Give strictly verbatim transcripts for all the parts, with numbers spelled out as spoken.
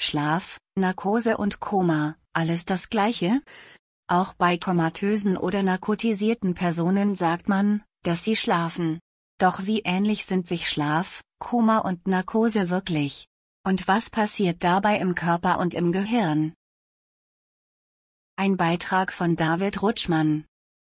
Schlaf, Narkose und Koma, alles das Gleiche? Auch bei komatösen oder narkotisierten Personen sagt man, dass sie schlafen. Doch wie ähnlich sind sich Schlaf, Koma und Narkose wirklich? Und was passiert dabei im Körper und im Gehirn? Ein Beitrag von David Rutschmann.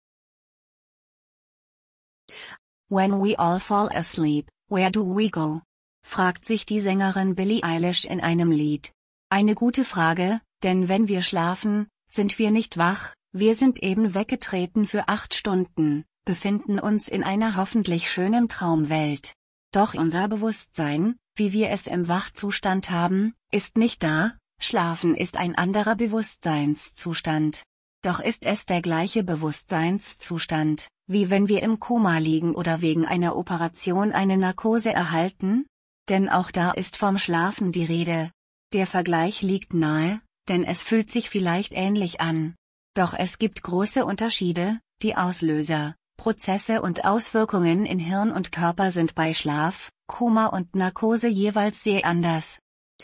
When we all fall asleep, where do we go? Fragt sich die Sängerin Billie Eilish in einem Lied. Eine gute Frage, denn wenn wir schlafen, sind wir nicht wach, wir sind eben weggetreten für acht Stunden, befinden uns in einer hoffentlich schönen Traumwelt. Doch unser Bewusstsein, wie wir es im Wachzustand haben, ist nicht da, Schlafen ist ein anderer Bewusstseinszustand. Doch ist es der gleiche Bewusstseinszustand, wie wenn wir im Koma liegen oder wegen einer Operation eine Narkose erhalten? Denn auch da ist vom Schlafen die Rede. Der Vergleich liegt nahe, denn es fühlt sich vielleicht ähnlich an. Doch es gibt große Unterschiede, die Auslöser, Prozesse und Auswirkungen in Hirn und Körper sind bei Schlaf, Koma und Narkose jeweils sehr anders.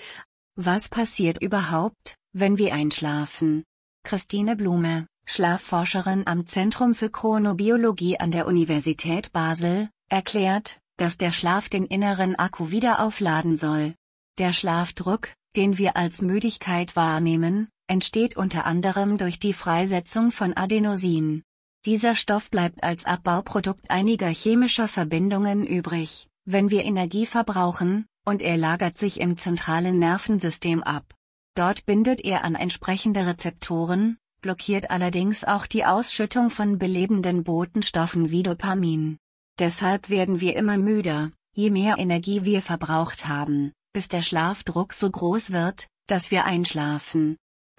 Was passiert überhaupt, wenn wir einschlafen? Christine Blume, Schlafforscherin am Zentrum für Chronobiologie an der Universität Basel, erklärt, dass der Schlaf den inneren Akku wieder aufladen soll. Der Schlafdruck, den wir als Müdigkeit wahrnehmen, entsteht unter anderem durch die Freisetzung von Adenosin. Dieser Stoff bleibt als Abbauprodukt einiger chemischer Verbindungen übrig, wenn wir Energie verbrauchen, und er lagert sich im zentralen Nervensystem ab. Dort bindet er an entsprechende Rezeptoren, blockiert allerdings auch die Ausschüttung von belebenden Botenstoffen wie Dopamin. Deshalb werden wir immer müder, je mehr Energie wir verbraucht haben, bis der Schlafdruck so groß wird, dass wir einschlafen.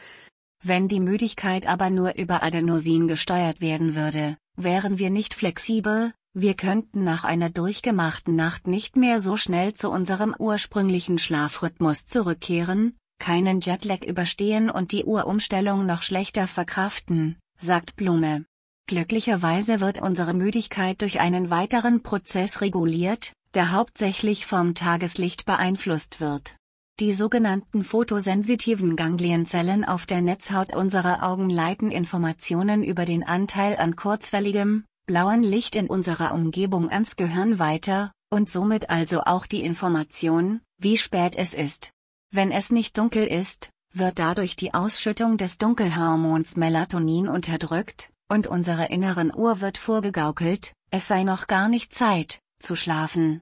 Wenn die Müdigkeit aber nur über Adenosin gesteuert werden würde, wären wir nicht flexibel, wir könnten nach einer durchgemachten Nacht nicht mehr so schnell zu unserem ursprünglichen Schlafrhythmus zurückkehren, keinen Jetlag überstehen und die Uhrumstellung noch schlechter verkraften, sagt Blume. Glücklicherweise wird unsere Müdigkeit durch einen weiteren Prozess reguliert, der hauptsächlich vom Tageslicht beeinflusst wird. Die sogenannten photosensitiven Ganglienzellen auf der Netzhaut unserer Augen leiten Informationen über den Anteil an kurzwelligem, blauen Licht in unserer Umgebung ans Gehirn weiter, und somit also auch die Information, wie spät es ist. Wenn es nicht dunkel ist, wird dadurch die Ausschüttung des Dunkelhormons Melatonin unterdrückt, und unserer inneren Uhr wird vorgegaukelt, es sei noch gar nicht Zeit, zu schlafen.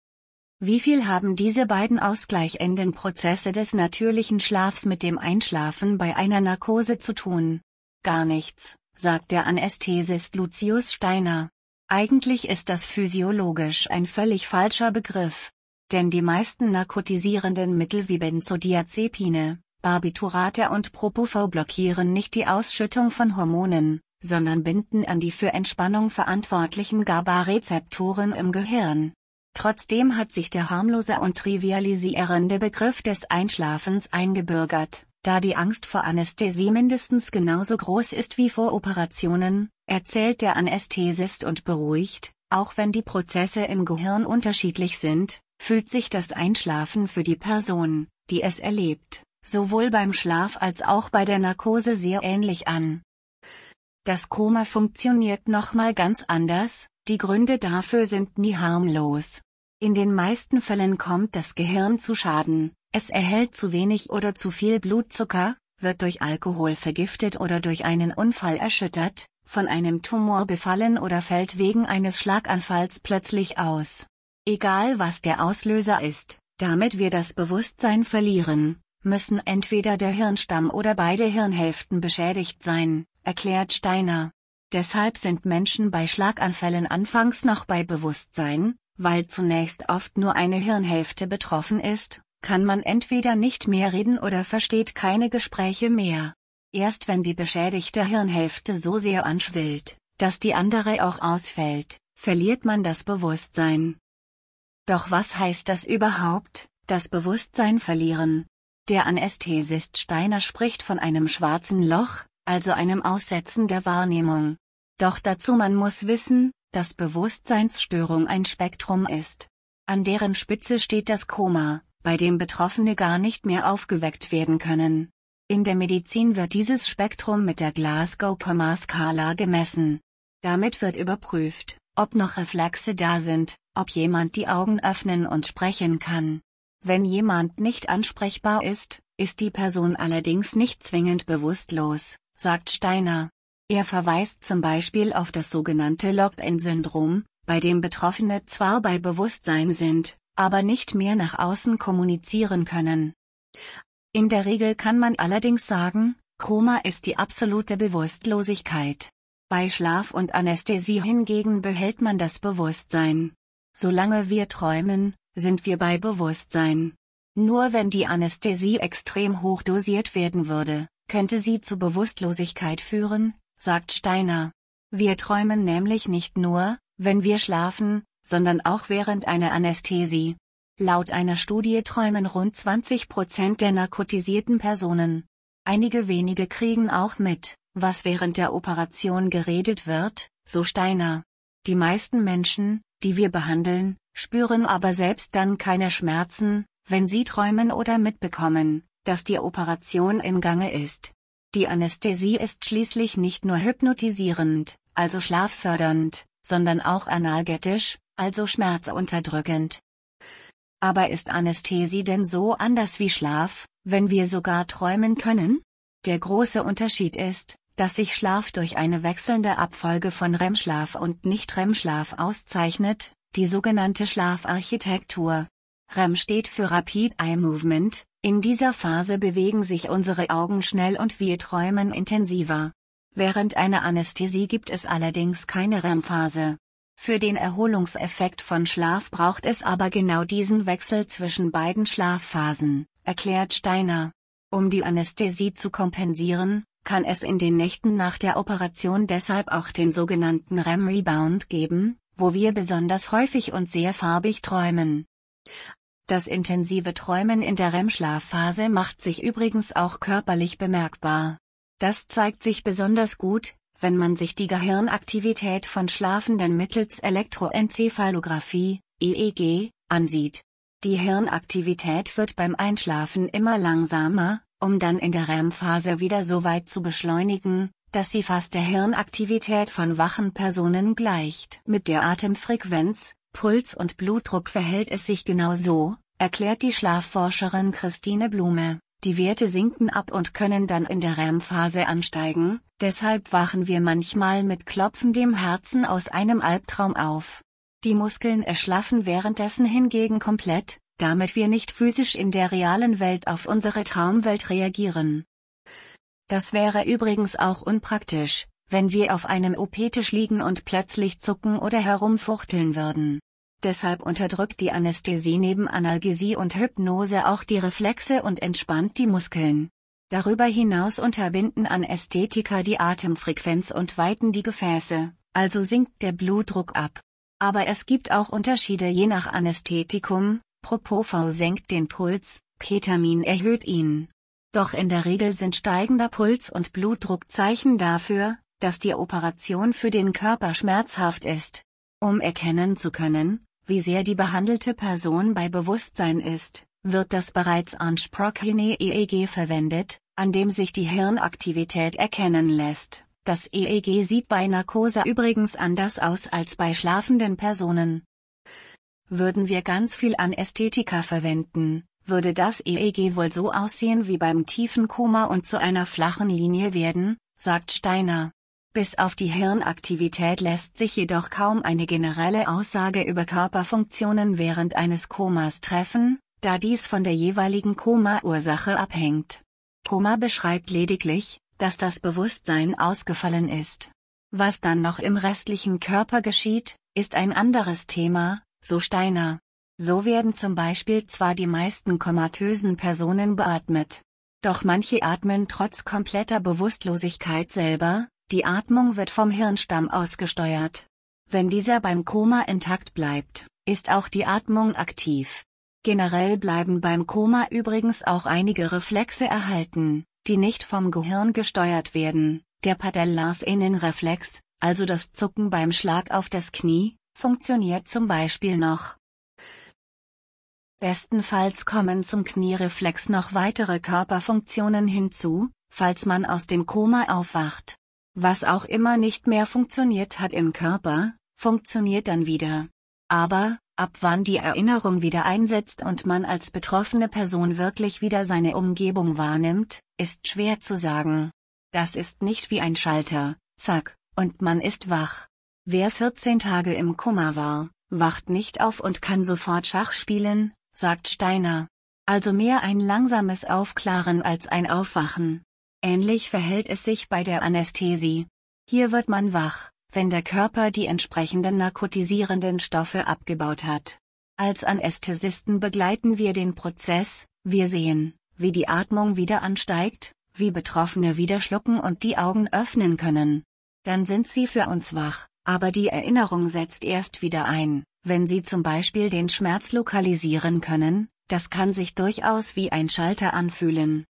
Wie viel haben diese beiden ausgleichenden Prozesse des natürlichen Schlafs mit dem Einschlafen bei einer Narkose zu tun? Gar nichts, sagt der Anästhesist Lucius Steiner. Eigentlich ist das physiologisch ein völlig falscher Begriff. Denn die meisten narkotisierenden Mittel wie Benzodiazepine, Barbiturate und Propofol blockieren nicht die Ausschüttung von Hormonen, sondern binden an die für Entspannung verantwortlichen GABA-Rezeptoren im Gehirn. Trotzdem hat sich der harmlose und trivialisierende Begriff des Einschlafens eingebürgert, da die Angst vor Anästhesie mindestens genauso groß ist wie vor Operationen, erzählt der Anästhesist und beruhigt, auch wenn die Prozesse im Gehirn unterschiedlich sind, fühlt sich das Einschlafen für die Person, die es erlebt, sowohl beim Schlaf als auch bei der Narkose sehr ähnlich an. Das Koma funktioniert nochmal ganz anders, die Gründe dafür sind nie harmlos. In den meisten Fällen kommt das Gehirn zu Schaden, es erhält zu wenig oder zu viel Blutzucker, wird durch Alkohol vergiftet oder durch einen Unfall erschüttert, von einem Tumor befallen oder fällt wegen eines Schlaganfalls plötzlich aus. Egal was der Auslöser ist, damit wir das Bewusstsein verlieren, müssen entweder der Hirnstamm oder beide Hirnhälften beschädigt sein, erklärt Steiner. Deshalb sind Menschen bei Schlaganfällen anfangs noch bei Bewusstsein, weil zunächst oft nur eine Hirnhälfte betroffen ist, kann man entweder nicht mehr reden oder versteht keine Gespräche mehr. Erst wenn die beschädigte Hirnhälfte so sehr anschwillt, dass die andere auch ausfällt, verliert man das Bewusstsein. Doch was heißt das überhaupt, das Bewusstsein verlieren? Der Anästhesist Steiner spricht von einem schwarzen Loch, also einem Aussetzen der Wahrnehmung. Doch dazu man muss wissen, dass Bewusstseinsstörung ein Spektrum ist. An deren Spitze steht das Koma, bei dem Betroffene gar nicht mehr aufgeweckt werden können. In der Medizin wird dieses Spektrum mit der Glasgow-Coma-Skala gemessen. Damit wird überprüft, ob noch Reflexe da sind, ob jemand die Augen öffnen und sprechen kann. Wenn jemand nicht ansprechbar ist, ist die Person allerdings nicht zwingend bewusstlos, sagt Steiner. Er verweist zum Beispiel auf das sogenannte Locked-in-Syndrom, bei dem Betroffene zwar bei Bewusstsein sind, aber nicht mehr nach außen kommunizieren können. In der Regel kann man allerdings sagen, Koma ist die absolute Bewusstlosigkeit. Bei Schlaf und Anästhesie hingegen behält man das Bewusstsein. Solange wir träumen, sind wir bei Bewusstsein. Nur wenn die Anästhesie extrem hoch dosiert werden würde, könnte sie zu Bewusstlosigkeit führen, sagt Steiner. Wir träumen nämlich nicht nur, wenn wir schlafen, sondern auch während einer Anästhesie. Laut einer Studie träumen rund zwanzig Prozent der narkotisierten Personen. Einige wenige kriegen auch mit, was während der Operation geredet wird, so Steiner. Die meisten Menschen, die wir behandeln, spüren aber selbst dann keine Schmerzen, wenn sie träumen oder mitbekommen, dass die Operation im Gange ist. Die Anästhesie ist schließlich nicht nur hypnotisierend, also schlaffördernd, sondern auch analgetisch, also schmerzunterdrückend. Aber ist Anästhesie denn so anders wie Schlaf, wenn wir sogar träumen können? Der große Unterschied ist, dass sich Schlaf durch eine wechselnde Abfolge von R E M-Schlaf und Nicht-R E M-Schlaf auszeichnet, die sogenannte Schlafarchitektur. R E M steht für Rapid Eye Movement, in dieser Phase bewegen sich unsere Augen schnell und wir träumen intensiver. Während einer Anästhesie gibt es allerdings keine R E M-Phase. Für den Erholungseffekt von Schlaf braucht es aber genau diesen Wechsel zwischen beiden Schlafphasen, erklärt Steiner. Um die Anästhesie zu kompensieren, kann es in den Nächten nach der Operation deshalb auch den sogenannten R E M-Rebound geben, wo wir besonders häufig und sehr farbig träumen. Das intensive Träumen in der R E M-Schlafphase macht sich übrigens auch körperlich bemerkbar. Das zeigt sich besonders gut, wenn man sich die Gehirnaktivität von Schlafenden mittels Elektroenzephalographie, E E G, ansieht. Die Hirnaktivität wird beim Einschlafen immer langsamer, um dann in der R E M-Phase wieder so weit zu beschleunigen, dass sie fast der Hirnaktivität von wachen Personen gleicht. Mit der Atemfrequenz, Puls und Blutdruck verhält es sich genau so, erklärt die Schlafforscherin Christine Blume. Die Werte sinken ab und können dann in der R E M-Phase ansteigen, deshalb wachen wir manchmal mit klopfendem Herzen aus einem Albtraum auf. Die Muskeln erschlaffen währenddessen hingegen komplett, damit wir nicht physisch in der realen Welt auf unsere Traumwelt reagieren. Das wäre übrigens auch unpraktisch, wenn wir auf einem O P-Tisch liegen und plötzlich zucken oder herumfuchteln würden. Deshalb unterdrückt die Anästhesie neben Analgesie und Hypnose auch die Reflexe und entspannt die Muskeln. Darüber hinaus unterbinden Anästhetika die Atemfrequenz und weiten die Gefäße, also sinkt der Blutdruck ab. Aber es gibt auch Unterschiede je nach Anästhetikum, Propofol senkt den Puls, Ketamin erhöht ihn. Doch in der Regel sind steigender Puls und Blutdruck Zeichen dafür, dass die Operation für den Körper schmerzhaft ist. Um erkennen zu können, wie sehr die behandelte Person bei Bewusstsein ist, wird das bereits angesprochene E E G verwendet, an dem sich die Hirnaktivität erkennen lässt. Das E E G sieht bei Narkose übrigens anders aus als bei schlafenden Personen. Würden wir ganz viel Anästhetika verwenden, würde das E E G wohl so aussehen wie beim tiefen Koma und zu einer flachen Linie werden, sagt Steiner. Bis auf die Hirnaktivität lässt sich jedoch kaum eine generelle Aussage über Körperfunktionen während eines Komas treffen, da dies von der jeweiligen Koma-Ursache abhängt. Koma beschreibt lediglich, dass das Bewusstsein ausgefallen ist. Was dann noch im restlichen Körper geschieht, ist ein anderes Thema, so Steiner. So werden zum Beispiel zwar die meisten komatösen Personen beatmet. Doch manche atmen trotz kompletter Bewusstlosigkeit selber. Die Atmung wird vom Hirnstamm ausgesteuert. Wenn dieser beim Koma intakt bleibt, ist auch die Atmung aktiv. Generell bleiben beim Koma übrigens auch einige Reflexe erhalten, die nicht vom Gehirn gesteuert werden. Der Patellasehnenreflex, also das Zucken beim Schlag auf das Knie, funktioniert zum Beispiel noch. Bestenfalls kommen zum Kniereflex noch weitere Körperfunktionen hinzu, falls man aus dem Koma aufwacht. Was auch immer nicht mehr funktioniert hat im Körper, funktioniert dann wieder. Aber, ab wann die Erinnerung wieder einsetzt und man als betroffene Person wirklich wieder seine Umgebung wahrnimmt, ist schwer zu sagen. Das ist nicht wie ein Schalter, zack, und man ist wach. Wer vierzehn Tage im Koma war, wacht nicht auf und kann sofort Schach spielen, sagt Steiner. Also mehr ein langsames Aufklaren als ein Aufwachen. Ähnlich verhält es sich bei der Anästhesie. Hier wird man wach, wenn der Körper die entsprechenden narkotisierenden Stoffe abgebaut hat. Als Anästhesisten begleiten wir den Prozess, wir sehen, wie die Atmung wieder ansteigt, wie Betroffene wieder schlucken und die Augen öffnen können. Dann sind sie für uns wach, aber die Erinnerung setzt erst wieder ein, wenn sie zum Beispiel den Schmerz lokalisieren können, das kann sich durchaus wie ein Schalter anfühlen.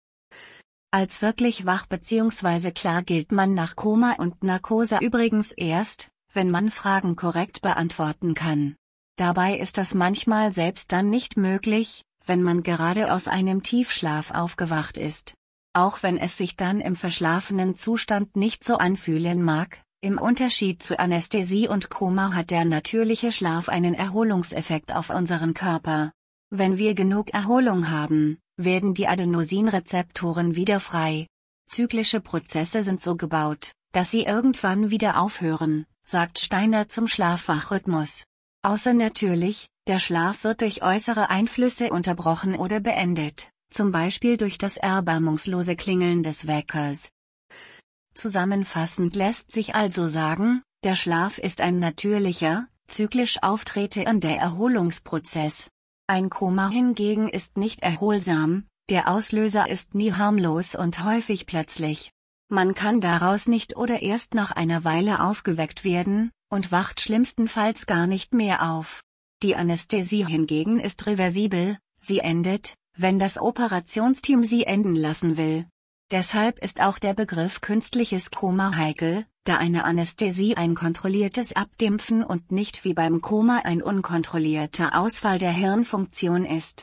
Als wirklich wach bzw. klar gilt man nach Koma und Narkose übrigens erst, wenn man Fragen korrekt beantworten kann. Dabei ist das manchmal selbst dann nicht möglich, wenn man gerade aus einem Tiefschlaf aufgewacht ist. Auch wenn es sich dann im verschlafenen Zustand nicht so anfühlen mag, im Unterschied zu Anästhesie und Koma hat der natürliche Schlaf einen Erholungseffekt auf unseren Körper. Wenn wir genug Erholung haben, werden die Adenosinrezeptoren wieder frei. Zyklische Prozesse sind so gebaut, dass sie irgendwann wieder aufhören, sagt Steiner zum Schlaf-Wach-Rhythmus. Außer natürlich, der Schlaf wird durch äußere Einflüsse unterbrochen oder beendet, zum Beispiel durch das erbarmungslose Klingeln des Weckers. Zusammenfassend lässt sich also sagen, der Schlaf ist ein natürlicher, zyklisch auftretender Erholungsprozess. Ein Koma hingegen ist nicht erholsam, der Auslöser ist nie harmlos und häufig plötzlich. Man kann daraus nicht oder erst nach einer Weile aufgeweckt werden, und wacht schlimmstenfalls gar nicht mehr auf. Die Anästhesie hingegen ist reversibel, sie endet, wenn das Operationsteam sie enden lassen will. Deshalb ist auch der Begriff künstliches Koma heikel, da eine Anästhesie ein kontrolliertes Abdämpfen und nicht wie beim Koma ein unkontrollierter Ausfall der Hirnfunktion ist.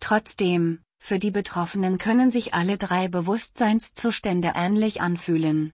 Trotzdem, für die Betroffenen können sich alle drei Bewusstseinszustände ähnlich anfühlen.